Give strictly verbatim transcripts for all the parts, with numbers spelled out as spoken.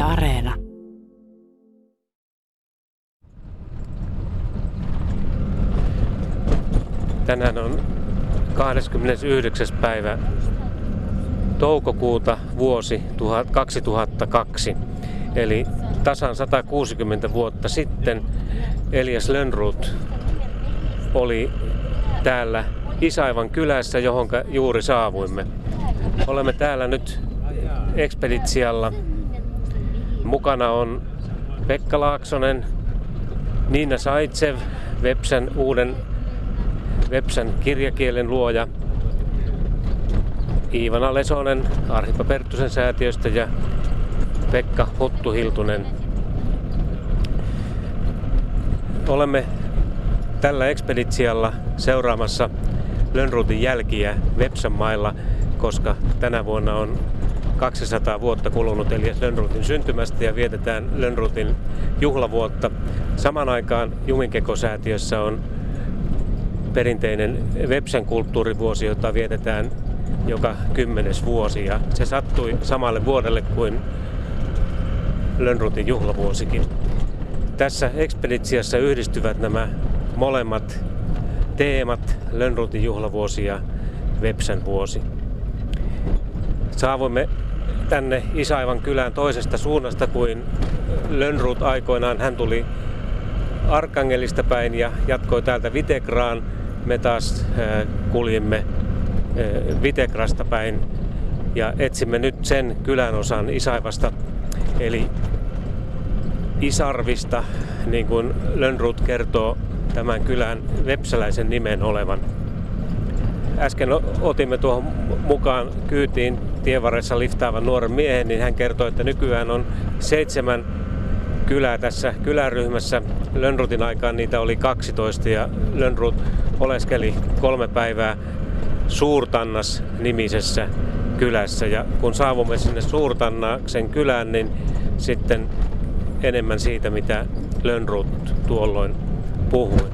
Areena. Tänään on kahdeskymmenesyhdeksäs päivä toukokuuta vuosi kaksituhattakaksi. Eli tasan sata kuusikymmentä vuotta sitten Elias Lönnrot oli täällä Isaivan kylässä, johon juuri saavuimme. Olemme täällä nyt ekspeditsialla. Mukana on Pekka Laaksonen, Niina Zaitsev, Vepsän uuden Vepsän kirjakielen luoja, Iivana Lesonen Arhippa Perttusen säätiöstä ja Pekka Huttu-Hiltunen. Olemme tällä ekspeditsialla seuraamassa Lönnrotin jälkiä Vepsän mailla, koska tänä vuonna on kaksisataa vuotta kulunut Elias Lönnrotin syntymästä ja vietetään Lönnrotin juhlavuotta. Samaan aikaan Juminkeko-säätiössä on perinteinen Vepsän kulttuurivuosi, jota vietetään joka kymmenes vuosi, ja se sattui samalle vuodelle kuin Lönnrotin juhlavuosikin. Tässä ekspeditsiassa yhdistyvät nämä molemmat teemat, Lönnrotin juhlavuosi ja Vepsän vuosi. Saavuimme tänne Isaivan kylään toisesta suunnasta kuin Lönnrot aikoinaan. Hän tuli Arkangelista päin ja jatkoi täältä Vitegraan. Me taas kuljimme Vitegrasta päin ja etsimme nyt sen kylän osan Isaivasta, eli Isarvista, niin kuin Lönnrot kertoo tämän kylän vepsäläisen nimen olevan. Äsken otimme tuohon mukaan kyytiin tienvarressa liftaavan nuoren miehen, niin hän kertoi, että nykyään on seitsemän kylää tässä kyläryhmässä. Lönnrotin aikaan niitä oli kaksitoista ja Lönnrot oleskeli kolme päivää Suurtannas-nimisessä kylässä. Ja kun saavumme sinne Suurtannaksen kylään, niin sitten enemmän siitä, mitä Lönnrot tuolloin puhui.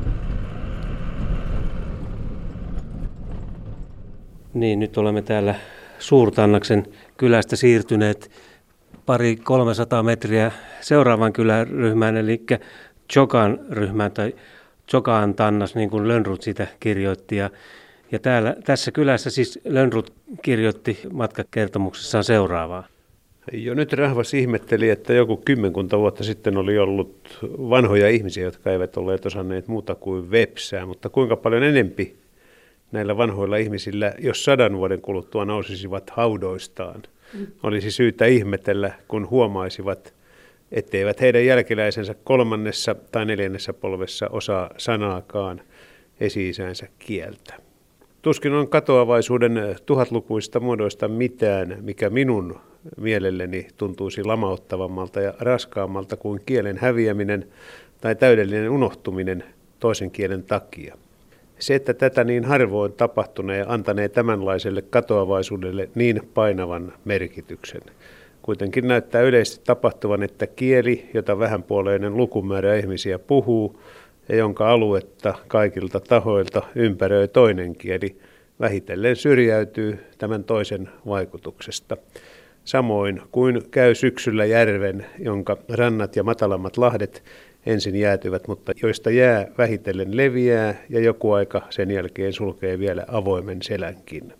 Niin, nyt olemme täällä Suurtannaksen kylästä siirtyneet pari kolmesataa metriä seuraavan kyläryhmään, eli Tjokan ryhmään tai Tjokan Tannas, niin kuin Lönnrot sitä kirjoitti. Ja, ja täällä, tässä kylässä siis Lönnrot kirjoitti matkakertomuksessaan seuraavaa. Jo nyt Rahvas ihmetteli, että joku kymmenkunta vuotta sitten oli ollut vanhoja ihmisiä, jotka eivät olleet osanneet muuta kuin vepsää, mutta kuinka paljon enempi näillä vanhoilla ihmisillä, jos sadan vuoden kuluttua nousisivat haudoistaan, olisi syytä ihmetellä, kun huomaisivat, etteivät heidän jälkeläisensä kolmannessa tai neljännessä polvessa osaa sanaakaan esi-isänsä kieltä. Tuskin on katoavaisuuden tuhatlukuista muodoista mitään, mikä minun mielelleni tuntuisi lamauttavammalta ja raskaammalta kuin kielen häviäminen tai täydellinen unohtuminen toisen kielen takia. Se, että tätä niin harvoin tapahtunee, antanee tämänlaiselle katoavaisuudelle niin painavan merkityksen. Kuitenkin näyttää yleisesti tapahtuvan, että kieli, jota vähänpuoleinen lukumäärä ihmisiä puhuu ja jonka aluetta kaikilta tahoilta ympäröi toinen kieli, vähitellen syrjäytyy tämän toisen vaikutuksesta. Samoin kuin käy syksyllä järven, jonka rannat ja matalammat lahdet ensin jäätyvät, mutta joista jää vähitellen leviää ja joku aika sen jälkeen sulkee vielä avoimen selänkin.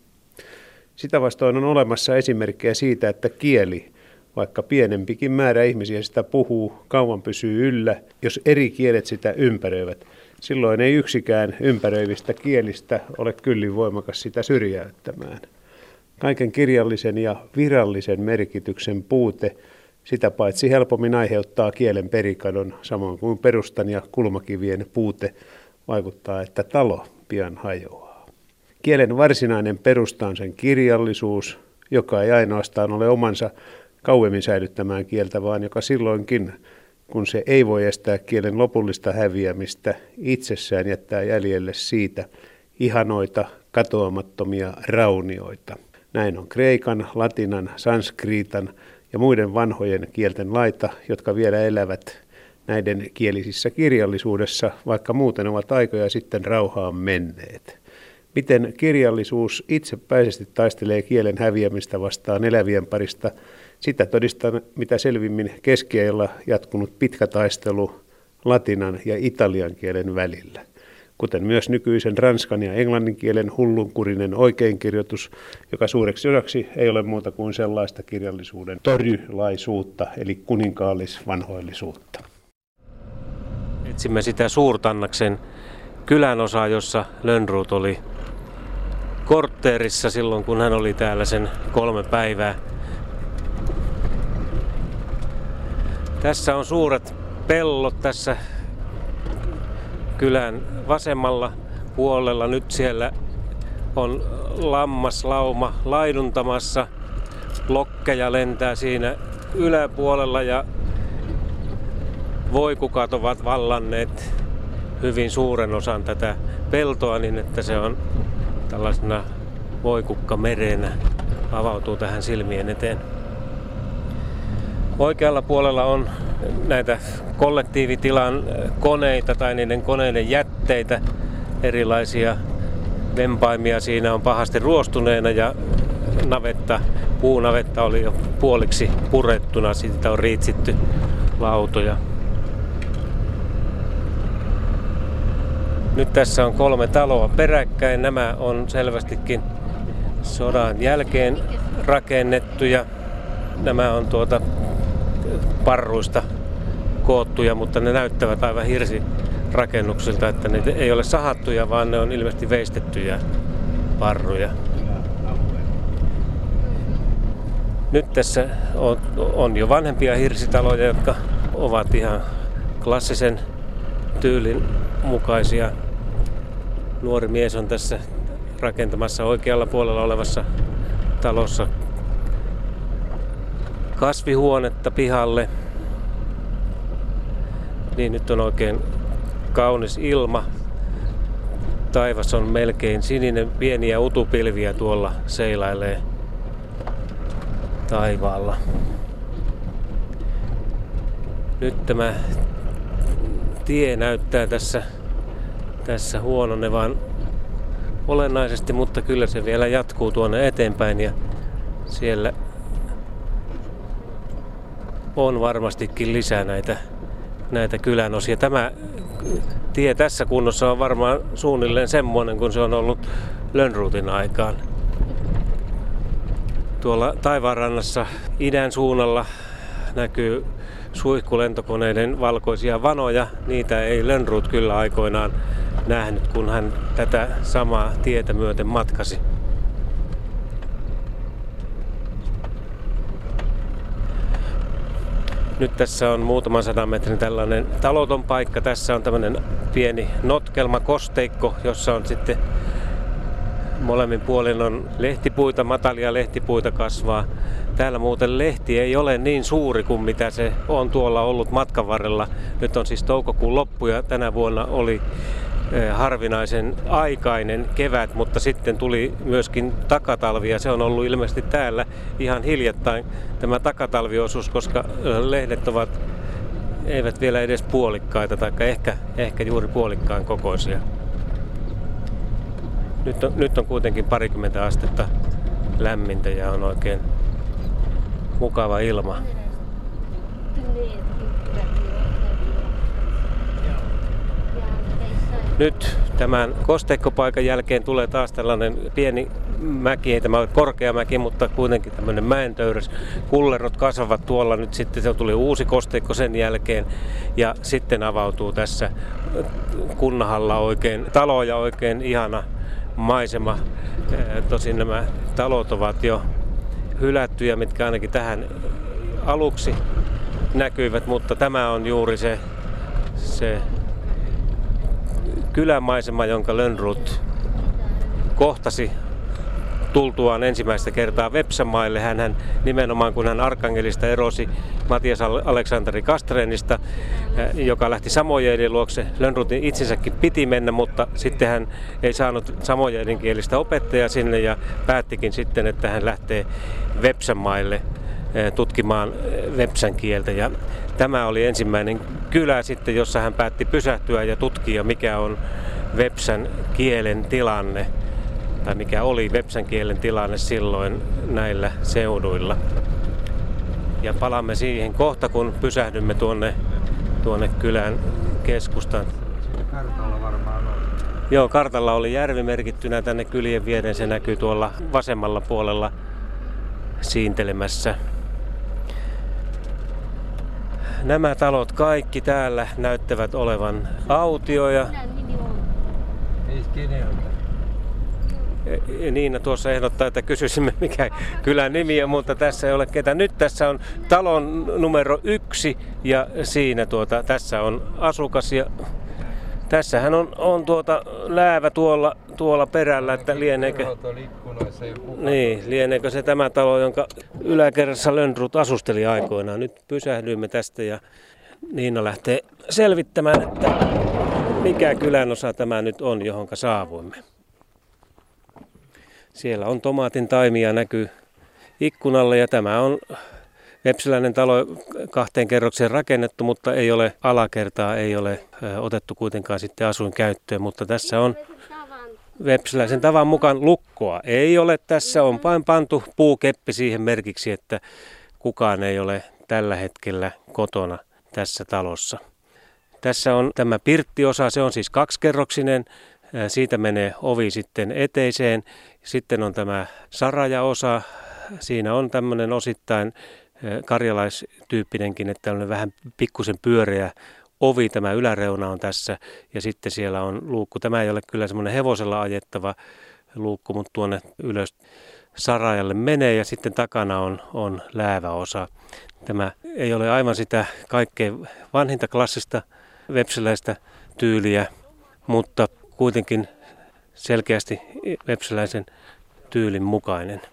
Sitä vastoin on olemassa esimerkkejä siitä, että kieli, vaikka pienempikin määrä ihmisiä sitä puhuu, kauan pysyy yllä, jos eri kielet sitä ympäröivät. Silloin ei yksikään ympäröivistä kielistä ole kyllin voimakas sitä syrjäyttämään. Kaiken kirjallisen ja virallisen merkityksen puute sitä paitsi helpommin aiheuttaa kielen perikadon, samoin kuin perustan ja kulmakivien puute vaikuttaa, että talo pian hajoaa. Kielen varsinainen perusta on sen kirjallisuus, joka ei ainoastaan ole omansa kauemmin säilyttämään kieltä, vaan joka silloinkin, kun se ei voi estää kielen lopullista häviämistä, itsessään jättää jäljelle siitä ihanoita, katoamattomia raunioita. Näin on kreikan, latinan, sanskriitan ja muiden vanhojen kielten laita, jotka vielä elävät näiden kielisissä kirjallisuudessa, vaikka muuten ovat aikoja sitten rauhaan menneet. Miten kirjallisuus itsepäisesti taistelee kielen häviämistä vastaan elävien parista, Sitä todistaa mitä selvimmin keskiajalla jatkunut pitkä taistelu latinan ja italian kielen välillä, kuten myös nykyisen ranskan ja englannin kielen hullunkurinen oikeinkirjoitus, joka suureksi osaksi ei ole muuta kuin sellaista kirjallisuuden torjylaisuutta, eli kuninkaallisvanhoillisuutta. Etsimme sitä Suurtannaksen kylän osaa, jossa Lönnrot oli kortteerissa silloin, kun hän oli täällä sen kolme päivää. Tässä on suuret pellot tässä kylän vasemmalla puolella. Nyt siellä on lammaslauma laiduntamassa. Lokkeja lentää siinä yläpuolella ja voikukat ovat vallanneet hyvin suuren osan tätä peltoa niin, että se on tällaisena voikukkamerenä avautuu tähän silmien eteen. Oikealla puolella on näitä kollektiivitilan koneita tai niiden koneiden jätteitä, erilaisia vempaimia siinä on pahasti ruostuneena ja navetta, puunavetta oli jo puoliksi purettuna, siitä on riitsitty lautoja. Nyt tässä on kolme taloa peräkkäin. Nämä on selvästikin sodan jälkeen rakennettuja. Nämä on tuota parruista koottuja, mutta ne näyttävät aivan hirsirakennuksilta, että ne ei ole sahattuja, vaan ne on ilmeisesti veistettyjä parruja. Nyt tässä on, on jo vanhempia hirsitaloja, jotka ovat ihan klassisen tyylin mukaisia. Nuori mies on tässä rakentamassa oikealla puolella olevassa talossa kasvihuonetta pihalle. Niin, nyt on oikein kaunis ilma. Taivas on melkein sininen, pieniä utupilviä tuolla seilailee taivaalla. Nyt tämä tie näyttää tässä, tässä huononevan olennaisesti, mutta kyllä se vielä jatkuu tuonne eteenpäin ja siellä on varmastikin lisää näitä, näitä kylänosia. Tämä tie tässä kunnossa on varmaan suunnilleen semmoinen kuin se on ollut Lönnrotin aikaan. Tuolla taivaanrannassa idän suunnalla näkyy suihkulentokoneiden valkoisia vanoja. Niitä ei Lönnrot kyllä aikoinaan nähnyt, kun hän tätä samaa tietä myöten matkasi. Nyt tässä on muutaman sadan metrin tällainen taloton paikka. Tässä on tämmöinen pieni notkelma, kosteikko, jossa on sitten molemmin puolin on lehtipuita, matalia lehtipuita kasvaa. Täällä muuten lehti ei ole niin suuri kuin mitä se on tuolla ollut matkan varrella. Nyt on siis toukokuun loppu ja tänä vuonna oli harvinaisen aikainen kevät, mutta sitten tuli myöskin takatalvi ja se on ollut ilmeisesti täällä ihan hiljattain tämä takatalviosuus, koska lehdet ovat, eivät vielä edes puolikkaita tai ehkä, ehkä juuri puolikkaan kokoisia. Nyt on, nyt on kuitenkin parikymmentä astetta lämmintä ja on oikein mukava ilma. Nyt tämän kosteikkopaikan jälkeen tulee taas tällainen pieni mäki, ei tämä ole korkea mäki, mutta kuitenkin tämmöinen mäentöyräs. Kullerot kasvavat tuolla, nyt sitten se tuli uusi kosteikko sen jälkeen ja sitten avautuu tässä kunnahalla oikein talo ja oikein ihana maisema. Tosin nämä talot ovat jo hylättyjä, mitkä ainakin tähän aluksi näkyivät, mutta tämä on juuri se, se kylämaisema, jonka Lönnrot kohtasi tultuaan ensimmäistä kertaa Vepsänmaille. Hänhän nimenomaan, kun hän Arkangelista erosi Matias Aleksanteri Castrenista, joka lähti samojeidin luokse. Lönnrotin itsensäkin piti mennä, mutta sitten hän ei saanut samojeidin kielistä opettajaa sinne ja päättikin sitten, että hän lähtee Vepsänmaille tutkimaan vepsän kieltä. Ja tämä oli ensimmäinen kylä sitten, jossa hän päätti pysähtyä ja tutkia, mikä on vepsän kielen tilanne, tai mikä oli vepsän kielen tilanne silloin näillä seuduilla. Ja palaamme siihen kohta, kun pysähdymme tuonne, tuonne kylän keskustaan. Kartalla varmaan on. Joo, kartalla oli järvi merkittynä tänne kylien viereen. Se näkyy tuolla vasemmalla puolella siintelemässä. Nämä talot kaikki täällä näyttävät olevan autioja. Niina tuossa ehdottaa, että kysyisimme mikä kylän nimi on, mutta tässä ei ole ketään. Nyt tässä on talon numero yksi ja siinä tuota, tässä on asukas ja tässähän on, on tuota läävä tuolla, tuolla perällä, että lieneekö, niin, lieneekö se tämä talo, jonka yläkerrassa Lönnrot asusteli aikoinaan. Nyt pysähdyimme tästä ja Niina lähtee selvittämään, että mikä kylän osa tämä nyt on, johonka saavuimme. Siellä on tomaatin taimia näkyy ikkunalle ja tämä on vepseläinen talo kahteen kerrokseen rakennettu, mutta ei ole alakertaa, ei ole otettu kuitenkaan sitten asuinkäyttöön, mutta tässä on vepseläisen tavan mukaan lukkoa. Ei ole, tässä on vain pantu puukeppi siihen merkiksi, että kukaan ei ole tällä hetkellä kotona tässä talossa. Tässä on tämä pirttiosa, se on siis kaksikerroksinen. Siitä menee ovi sitten eteiseen. Sitten on tämä sarajaosa. Siinä on tämmöinen osittain karjalaistyyppinenkin, että tämmöinen vähän pikkusen pyöreä ovi. Tämä yläreuna on tässä ja sitten siellä on luukku. Tämä ei ole kyllä semmoinen hevosella ajettava luukku, mutta tuonne ylös sarajalle menee ja sitten takana on, on lääväosa. Tämä ei ole aivan sitä kaikkein vanhinta klassista vepseläistä tyyliä, mutta kuitenkin selkeästi vepseläisen tyylin mukainen.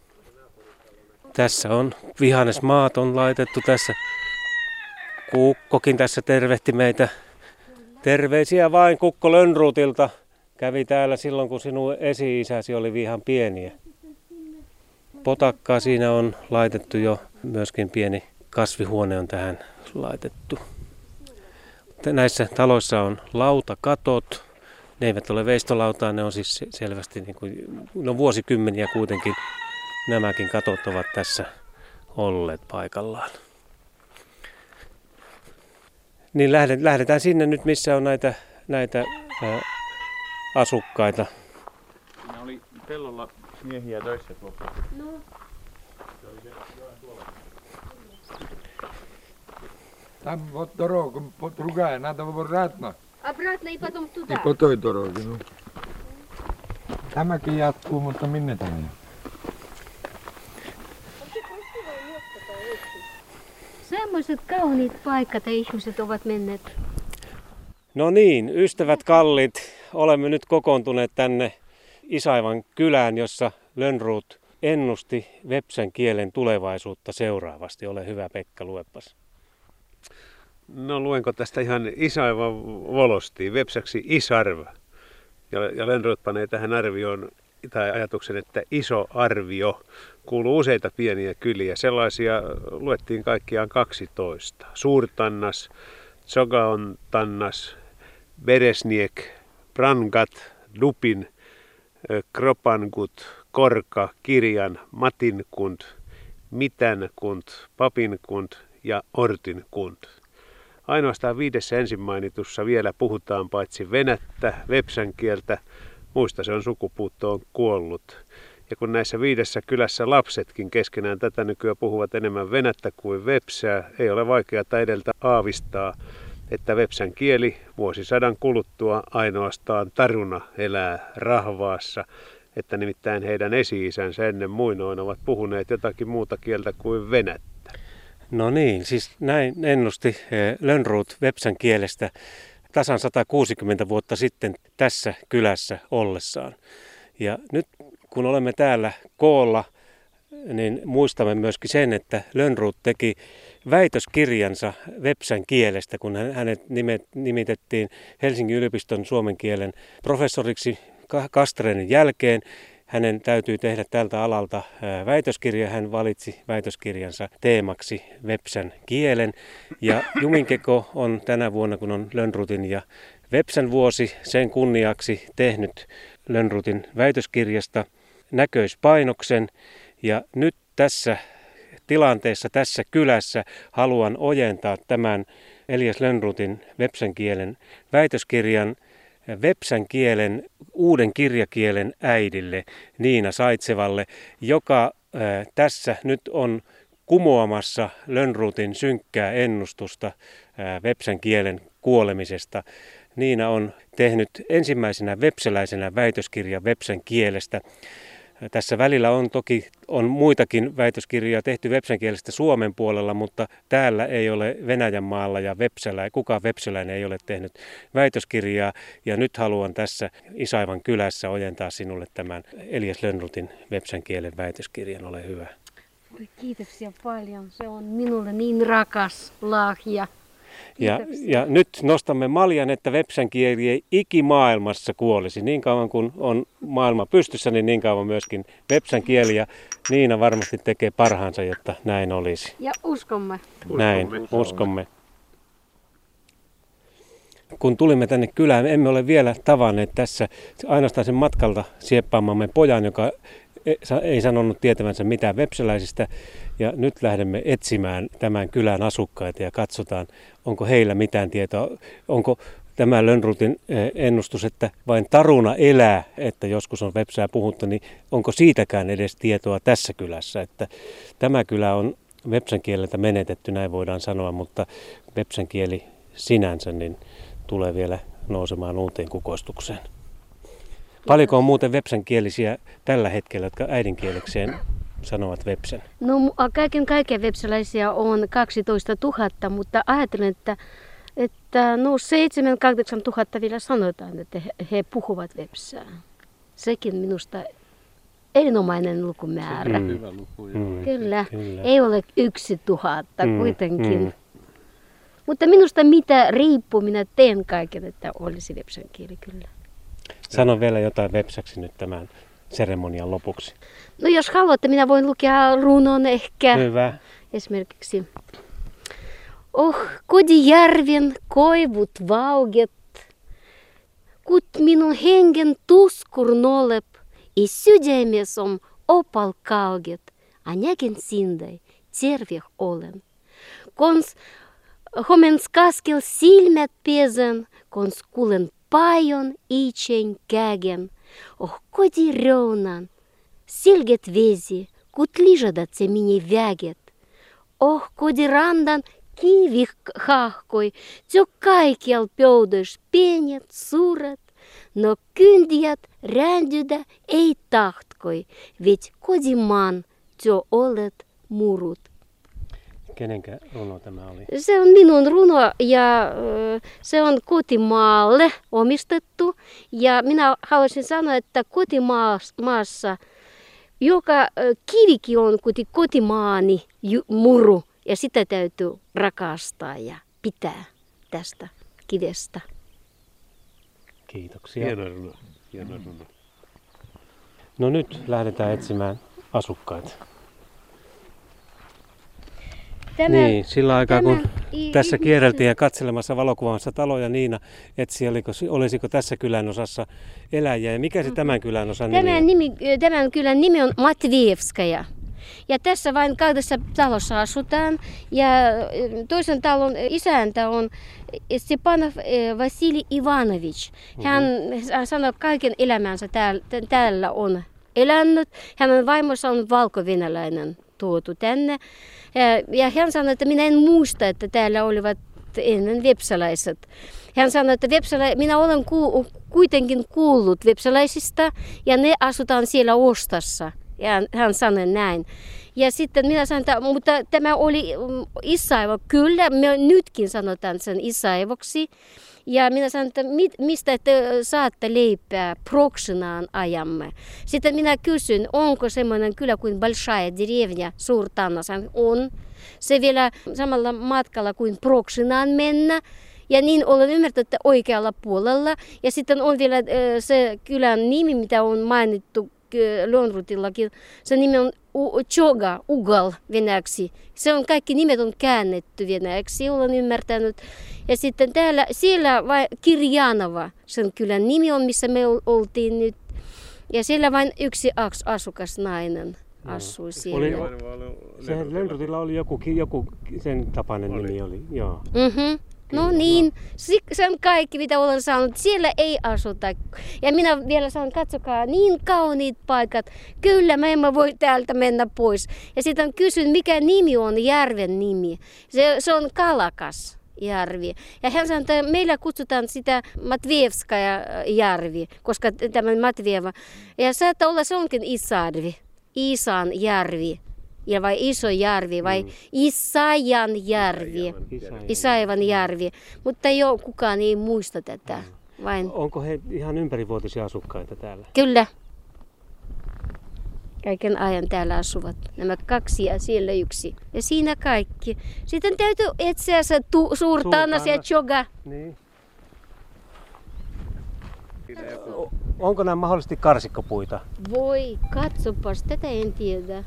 Tässä on vihannesmaat on laitettu tässä. Kukkokin tässä tervehti meitä. Terveisiä vain Kukko Lönnrotilta. Kävi täällä silloin, kun sinun esi-isäsi oli ihan pieniä. Potakkaa siinä on laitettu jo. Myöskin pieni kasvihuone on tähän laitettu. Näissä taloissa on lautakatot. Ne eivät ole veistolautaa, ne on siis selvästi niin kuin, no vuosikymmeniä kuitenkin nämäkin katot ovat tässä olleet paikallaan. Niin lähdetään sinne nyt, missä on näitä, näitä ää, asukkaita. Siinä oli pellolla miehiä töissä tuossa. No. Там вот дорога, другая, надо обратно. Обратно и потом туда. И по той дороге, ну. Tämäkin jatkuu, mutta minne tämä jatkuu? Semmoiset kauniit paikat ja ihmiset ovat menneet. No niin, ystävät kallit, olemme nyt kokoontuneet tänne Isaivan kylään, jossa Lönnrot ennusti vepsän kielen tulevaisuutta seuraavasti. Ole hyvä, Pekka, luepas. No luenko tästä ihan Isaivan volostiin, vepsäksi isarv. Ja, ja Lönnrot panee tähän arvioon tai ajatuksen, että iso arvio kuuluu useita pieniä kyliä. Sellaisia luettiin kaikkiaan kaksitoista. Suurtannas, Tsogaon tannas, Beresniek, Brangat, Dupin, Kropankut, Korka, Kirjan, Matinkund, Mitänkund, Papinkund ja Ortinkund. Ainoastaan viidessä ensin mainitussa vielä puhutaan paitsi venättä, vepsän kieltä, muista se on sukupuuttoon kuollut. Ja kun näissä viidessä kylässä lapsetkin keskenään tätä nykyään puhuvat enemmän venättä kuin vepsää, ei ole vaikeaa edeltä aavistaa, että vepsän kieli vuosisadan kuluttua ainoastaan taruna elää rahvaassa, että nimittäin heidän esi-isänsä ennen muinoin ovat puhuneet jotakin muuta kieltä kuin venättä. No niin, siis näin ennusti Lönnrot vepsän kielestä tasan sata kuusikymmentä vuotta sitten tässä kylässä ollessaan. Ja nyt kun olemme täällä koolla, niin muistamme myöskin sen, että Lönnrot teki väitöskirjansa vepsän kielestä, kun hänet nimitettiin Helsingin yliopiston suomen kielen professoriksi Castreenin jälkeen. Hänen täytyy tehdä tältä alalta väitöskirja. Hän valitsi väitöskirjansa teemaksi vepsän kielen. Ja Juminkeko on tänä vuonna, kun on Lönnrotin ja vepsän vuosi, sen kunniaksi tehnyt Lönnrotin väitöskirjasta näköispainoksen. Ja nyt tässä tilanteessa tässä kylässä haluan ojentaa tämän Elias Lönnrothin Vepsän kielen väitöskirjan Vepsän kielen uuden kirjakielen äidille Niina Saitsevalle, joka ää, tässä nyt on kumoamassa Lönnrothin synkkää ennustusta ää, Vepsän kielen kuolemisesta. Niina on tehnyt ensimmäisenä vepsäläisenä väitöskirjan Vepsän kielestä. Tässä välillä on toki on muitakin väitöskirjoja tehty vepsän kielestä Suomen puolella, mutta täällä ei ole Venäjän maalla ja vepsälä, kukaan vepsäläinen ei ole tehnyt väitöskirjaa. Ja nyt haluan tässä Isaivan kylässä ojentaa sinulle tämän Elias Lönnrothin vepsän kielen väitöskirjan. Ole hyvä. Kiitoksia paljon. Se on minulle niin rakas lahja. Ja, ja nyt nostamme maljan, että vepsän kieli ei ikimaailmassa kuolisi. Niin kauan kuin on maailma pystyssä, niin niin kauan myöskin vepsän kieli. Ja Niina varmasti tekee parhaansa, jotta näin olisi. Ja uskomme. Näin, uskomme. Kun tulimme tänne kylään, emme ole vielä tavanneet tässä ainoastaan sen matkalta sieppaamamme pojan, joka ei sanonut tietävänsä mitään vepsäläisistä. Ja nyt lähdemme etsimään tämän kylän asukkaita ja katsotaan, onko heillä mitään tietoa. Onko tämä Lönnrothin ennustus, että vain taruna elää, että joskus on vepsää puhuttu, niin onko siitäkään edes tietoa tässä kylässä? Että tämä kylä on vepsän kieleltä menetetty, näin voidaan sanoa, mutta vepsän kieli sinänsä niin tulee vielä nousemaan uuteen kukoistukseen. Paljonko on muuten vepsänkielisiä tällä hetkellä, jotka äidinkielekseen sanovat vepsän? No kaiken kaikkiaan vepsäläisiä on kaksitoista tuhatta, mutta ajattelen, että, että no seitsemän kahdeksan tuhatta vielä sanotaan, että he, he puhuvat vepsää. Sekin minusta erinomainen lukumäärä. Mm. Hyvä luku. Mm. Kyllä. Kyllä, Ei ole yksi tuhatta Mm, kuitenkin. mm. Mutta minusta mitä riippuu, minä teen kaiken, että olisi vepsän kieli kyllä. Sano vielä jotain vepsäksi nyt tämän seremonian lopuksi. No jos haluatte, minä voin lukea runon ehkä. Hyvä. Esimerkiksi. Oh, kodijärven koivut vauget, kut minun hengen tuskur nolep, i sydämes on opal kauget, a näkin sindai terveh olen. Kons homens kaskel silmät pesen, kons kuulen pajon itsen kägen. Oh, kodireunan, selget vesi, kut ližadat se mini väget. Oh, kodirandan kivih hahkoi, tio kaikkial pöydäs pienet, suuret, no kyndijät rändytä ei tahtkoi, vet kodimaan tio olet murut. Kenenkä runo tämä oli? Se on minun runo ja se on kotimaalle omistettu. Ja minä haluaisin sanoa, että kotimaassa joka kivikin on kuti kotimaani muru. Ja sitä täytyy rakastaa ja pitää tästä kivestä. Kiitoksia. Hieno runo. Hieno runo. No nyt lähdetään etsimään asukkaita. Tämä, Niin, sillä aikaa kun i- tässä ihmiset- kierreltiin ja katselemassa valokuvaamassa taloja, Niina etsi, oliko, olisiko tässä kylän osassa eläjiä. Ja mikä se tämän kylän osan nimi Tämän, on? nimi, tämän kylän nimi on Matvievskaja. Ja tässä vain kahdessa talossa asutaan. Ja toisen talon isäntä on Stepanov Vasili Ivanovich. Hän mm-hmm. sanoi, että kaiken elämänsä täällä, täällä on elänyt. Hänen vaimonsa on valko-venäläinen tuotu tänne. Ja, ja hän sanoi, että minä en muista, että täällä olivat ennen vepsäläiset. Hän sanoi, että vepsälä, minä olen ku, kuitenkin kuullut vepsäläisistä ja ne asutaan siellä Ostassa. Ja hän sanoi näin. Ja sitten minä sanoin, että mutta tämä oli Isaivo. Kyllä, me nytkin sanotaan sen Isaivoksi. Ja minä sanoin, että mit, mistä te saatte leipää proksinaan ajamme. Sitten minä kysyn, onko semmoinen kylä kuin Большая деревня, Suurtannas. On. Se vielä samalla matkalla kuin proksinaan mennä. Ja niin olen ymmärtänyt, että oikealla puolella. Ja sitten on vielä se kylän nimi, mitä on mainittu Lönnrothillakin. Se nimi on Choga, Ugal venäjäksi. Se on, kaikki nimet on käännetty venäjäksi, olen ymmärtänyt. Ja sitten täällä, siellä vai Kirjanova, sen kylän nimi on, missä me oltiin nyt. Ja siellä vain yksi asukas nainen asuu Oli, siellä. se Lönnrotilla oli joku, joku sen tapainen oli. nimi oli. Joo. Mm-hmm. No niin, se on kaikki mitä olen saanut. Siellä ei asuta. Ja minä vielä sanon, katsokaa, niin kauniit paikat. Kyllä, me emme voi täältä mennä pois. Ja sitten kysyn, mikä nimi on järven nimi. Se, se on Kalakas järvi. Ja hän sanoi, että meillä kutsutaan sitä Matvievskaja järvi, koska tämä Matvieva. Ja saattaa olla, se onkin Isarvi, Isan järvi. Ja vai iso järvi, vai mm. Isajan järvi, Isajavan järvi. Mutta jo kukaan ei muista tätä. Vain. Onko he ihan ympärivuotisia asukkaita täällä? Kyllä. Kaiken ajan täällä asuvat. Nämä kaksi ja siellä yksi. Ja siinä kaikki. Sitten täytyy etsiä se tu- Suurtannas ja Choga. Niin. Onko nämä mahdollisesti karsikkopuita? Voi, katsopas, tätä en tiedä.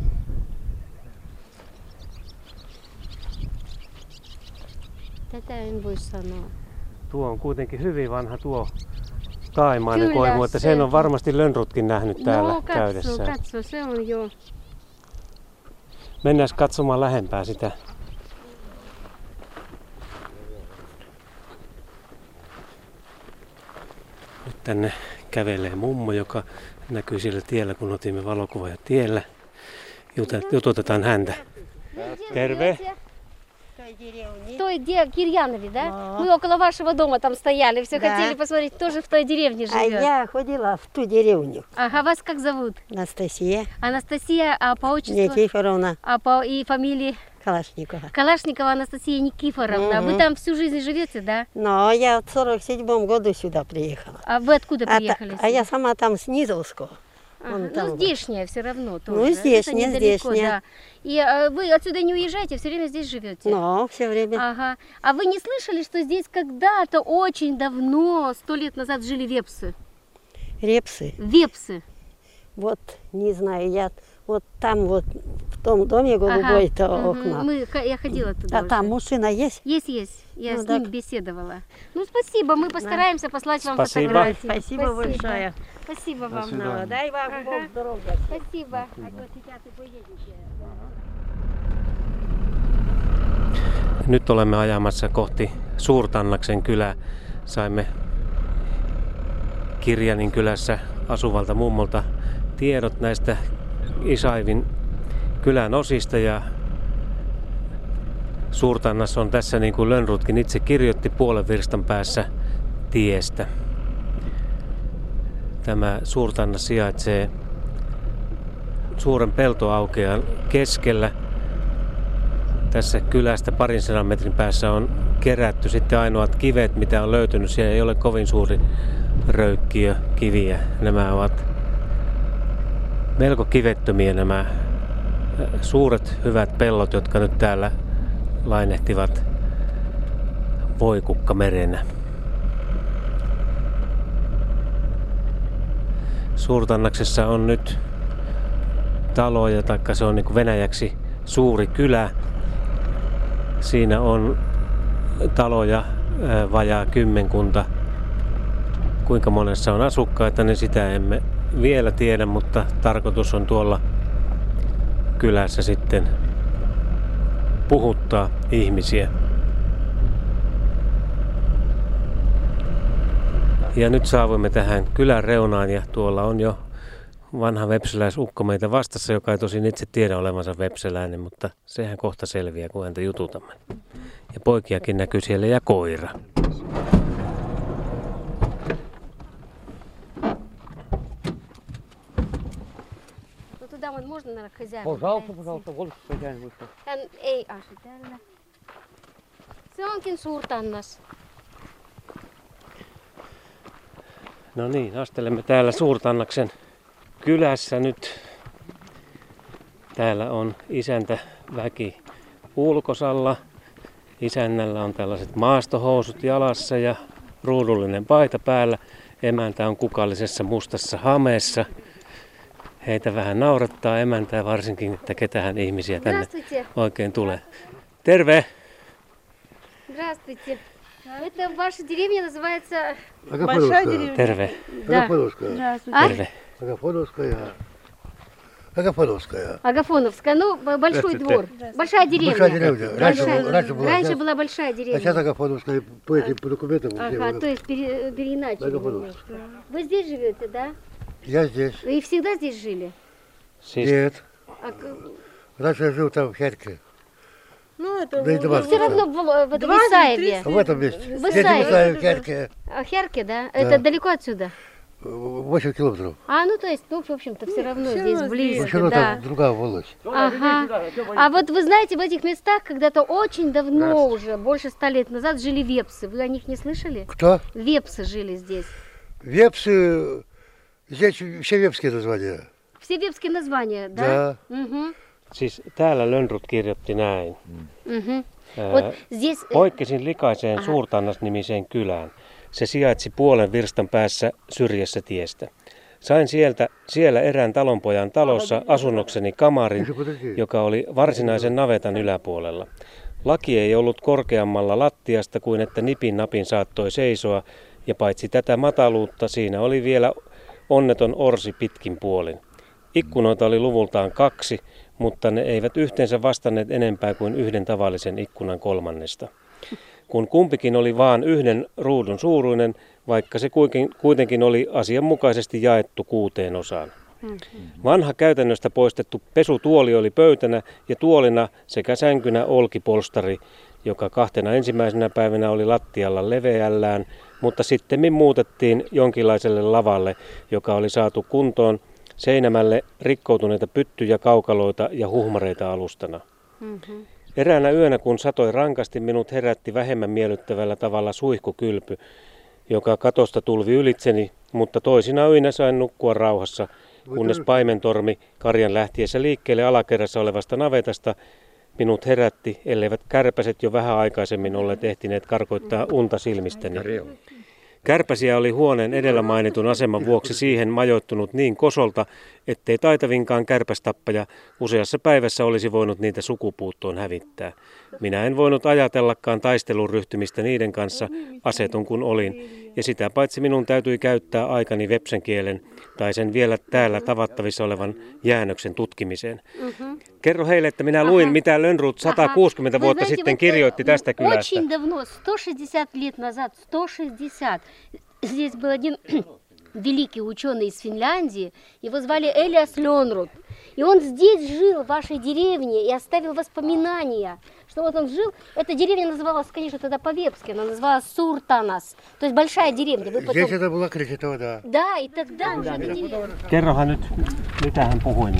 Tätä en voi sanoa. Tuo on kuitenkin hyvin vanha tuo taimainen Kyllä, koivu, että se sen on on. varmasti Lönnrotkin nähnyt täällä no, katso, käydessään. katso, se on jo. Mennään katsomaan lähempää sitä. Nyt tänne kävelee mummo, joka näkyy siellä tiellä, kun otimme valokuvaa tiellä. Jututetaan häntä. Terve! В той Кирьянове, да? Мы около вашего дома там стояли, все Да. хотели посмотреть, тоже в той деревне А живет. я ходила в ту деревню. Ага, вас как зовут? Анастасия Анастасия, а по отчеству? Никифоровна А по и фамилии? Калашникова. Калашникова Анастасия Никифоровна. Вы Мгм. там всю жизнь живете, да? Но я в сорок седьмом году сюда приехала. А вы откуда А, та- приехали? а я сама там с Низовского. Ага, вон там ну, вот. здешняя все равно тоже. Ну, здешняя, Это недалеко, здешняя. да. И а, вы отсюда не уезжаете, все время здесь живете? Но все время. Ага. А вы не слышали, что здесь когда-то очень давно, сто лет назад жили вепсы? Репсы. Вепсы. Вот, не знаю, я вот там вот в том доме голубой-то Ага, мгм. окна. Мы, х- я ходила туда А уже. там мужчина есть? Есть, есть. Я Ну, с ним так. беседовала. Ну, спасибо. Мы постараемся послать вам Спасибо. фотографии. Спасибо большое. Спасибо вам. Ну, дай вам Ага. Бог здоровья. Спасибо. А то сейчас и поедете. Nyt olemme ajamassa kohti Suurtannaksen kylää. Saimme Kirjanin kylässä asuvalta mummolta tiedot näistä Isaivin kylän osista ja Suurtannas on tässä, niin kuin Lönnrotkin itse kirjoitti, puolen virstan päässä tiestä. Tämä Suurtannas sijaitsee suuren peltoaukean keskellä. Tässä kylästä parin sadan metrin päässä on kerätty sitten ainoat kivet, mitä on löytynyt. Siellä ei ole kovin suuri röykkiö kiviä. Nämä ovat melko kivettömiä nämä suuret hyvät pellot, jotka nyt täällä lainehtivat voikukkamerenä. Suurtannaksessa on nyt taloja, taikka se on niin kuin venäjäksi suuri kylä. Siinä on taloja vajaa kymmenkunta. Kuinka monessa on asukkaita, niin sitä emme vielä tiedä, mutta tarkoitus on tuolla kylässä sitten puhuttaa ihmisiä. Ja nyt saavuimme tähän kylän reunaan ja tuolla on jo vanha vepseläisukko meitä vastassa, joka ei tosin itse tiedä olevansa vepseläinen, mutta sehän kohta selviää, kun häntä jututamme. Ja poikiakin näkyy siellä ja koira. Ну, туда вот можно, наверное, хозяин. Пожалуйста, пожалуйста, вот хозяин вышел. Hän ei asu täällä. Se onkin Suurtannas. No niin, astelemme täällä Suurtannaksen kylässä nyt. Täällä on isäntäväki ulkosalla. Isännällä on tällaiset maastohousut jalassa ja ruudullinen paita päällä. Emäntä on kukallisessa mustassa hameessa. Heitä vähän naurattaa emäntää varsinkin, että ketähän ihmisiä tänne Здравствуйте. oikein tulee. Terve! Здравствуйте. Это ваша деревня называется... Большая Агафоновская. деревня. Terve! Да. Агафоновская. Terve! Агафоновская. Агафоновская. Агафоновская, ну, б- большой двор, большая деревня. Большая деревня. Раньше, Большая. была- раньше была. Раньше сейчас- была большая А сейчас деревня. Агафоновская по этим по документам. Ага, где- то есть пере- переиначили Агафоновская. немножко. Вы здесь живете, да? Я здесь. Вы и всегда здесь жили? Siis Нет. А к- Раньше я жил там в Херке. Ну, это Да и два. все равно в, в, в Двадцать, Исаеве. А в этом месте. В Здесь Исаеве. в Исаеве, в Херке. А Херке, да? Это далеко отсюда? восемь километров. А, ну то есть, ну, в общем-то, все равно Всё здесь равно близко, Все равно да. там другая волость. Ага. А вот вы знаете, в этих местах когда-то очень давно уже, больше ста лет назад, жили вепсы. Вы о них не слышали? Кто? Вепсы жили здесь. Вепсы. Здесь все вепские названия. Все вепские названия, да? Да. Угу. Siis täällä Lönnrot kirjoitti näin. Угу. Ää, Вот здесь... э, Poikkesin likaiseen Suurtannas-nimiseen kylään. Se sijaitsi puolen virstan päässä syrjässä tiestä. Sain sieltä, siellä erään talonpojan talossa asunnokseni kamarin, joka oli varsinaisen navetan yläpuolella. Laki ei ollut korkeammalla lattiasta kuin että nipin napin saattoi seisoa, ja paitsi tätä mataluutta siinä oli vielä onneton orsi pitkin puolin. Ikkunoita oli luvultaan kaksi, mutta ne eivät yhteensä vastanneet enempää kuin yhden tavallisen ikkunan kolmannesta. Kun kumpikin oli vain yhden ruudun suuruinen, vaikka se kuitenkin oli asianmukaisesti jaettu kuuteen osaan. Vanha käytännöstä poistettu pesutuoli oli pöytänä ja tuolina sekä sänkynä olkipolstari, joka kahtena ensimmäisenä päivänä oli lattialla leveällään, mutta sittemmin muutettiin jonkinlaiselle lavalle, joka oli saatu kuntoon seinämälle rikkoutuneita pyttyjä, kaukaloita ja huhmareita alustana. Мгм. Eräänä yönä, kun satoi rankasti, minut herätti vähemmän miellyttävällä tavalla suihkukylpy, joka katosta tulvi ylitseni, mutta toisina öinä sain nukkua rauhassa, kunnes paimentormi karjan lähtiessä liikkeelle alakerrassa olevasta navetasta minut herätti, elleivät kärpäset jo vähän aikaisemmin olleet ehtineet karkoittaa unta silmistäni. Kärpäsiä oli huoneen edellä mainitun aseman vuoksi siihen majoittunut niin kosolta, ettei taitavinkaan kärpästappaja useassa päivässä olisi voinut niitä sukupuuttoon hävittää. Minä en voinut ajatellakaan taistelun ryhtymistä niiden kanssa, aseton kun olin, ja sitä paitsi minun täytyi käyttää aikani vepsän kielen tai sen vielä täällä tavattavissa olevan jäännöksen tutkimiseen. Kerro heille, että minä luin, Ага. mitä Lönnrot sata kuusikymmentä Вы vuotta знаете, sitten вот, kirjoitti э, tästä kylästä. Очень давно, сто шестьдесят лет назад, сто шестьдесят, здесь был один великий ученый из Финляндии, его звали Элиас Лёнрот. И он здесь жил, в вашей деревне, и оставил воспоминания, что вот он жил. Эта деревня называлась, конечно, тогда по-вепски, она называлась Суртанас, то есть большая деревня. Вы потом... Здесь это была кричата вода. Да, и тогда уже эта деревня. Kerrohan nyt, mitä hän puhui.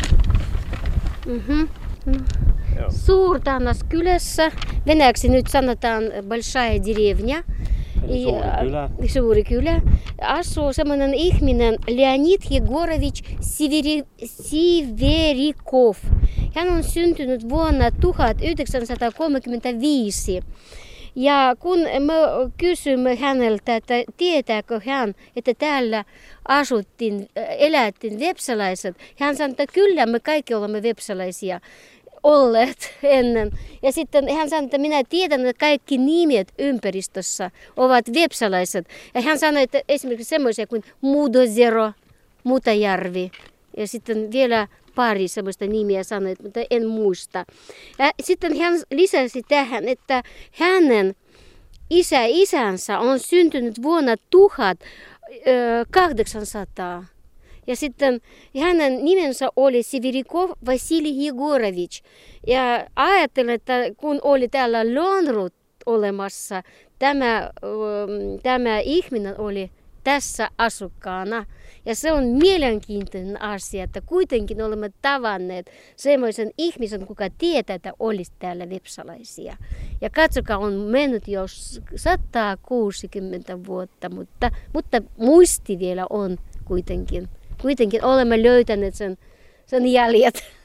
Мгм. Ну, Suurtanas kylässä, venäjäksi nyt sanotaan большая деревня. Eli suuri kylä. ä, suuri kylä. Asuu semmoinen ihminen Leonid Yegorovich Siveri, Siverikov. Hän on syntynyt vuonna tuhatyhdeksänsataakolmekymmentäviisi. Ja kun me kysymme häneltä, että tietääkö hän, että täällä asuttiin, elättiin vepsalaiset, hän sanoi, että kyllä me kaikki olemme vepsalaisia olleet ennen. Ja sitten hän sanoi, että minä tiedän, että kaikki nimet ympäristössä ovat vepsalaiset. Ja hän sanoi, että esimerkiksi semmoisia kuin Mudozero, Mutajärvi ja sitten vielä pari semmoista nimiä sanoi, mutta en muista. Ja sitten hän lisäsi tähän, että hänen isä isänsä on syntynyt vuonna tuhatkahdeksansataa. Ja sitten hänen nimensä oli Siverikov Vasili Yegorovich. Ja ajattelin, että kun oli täällä Lönnrot olemassa, tämä, tämä ihminen oli tässä asukkaana. Ja se on mielenkiintoinen asia, että kuitenkin olemme tavanneet semmoisen ihmisen, kuka tietää, että olisi täällä vepsalaisia. Ja katsokaa, on mennyt jo sata kuusikymmentä vuotta, mutta, mutta muisti vielä on kuitenkin. Kuitenkin olemme löytäneet sen, sen jäljet.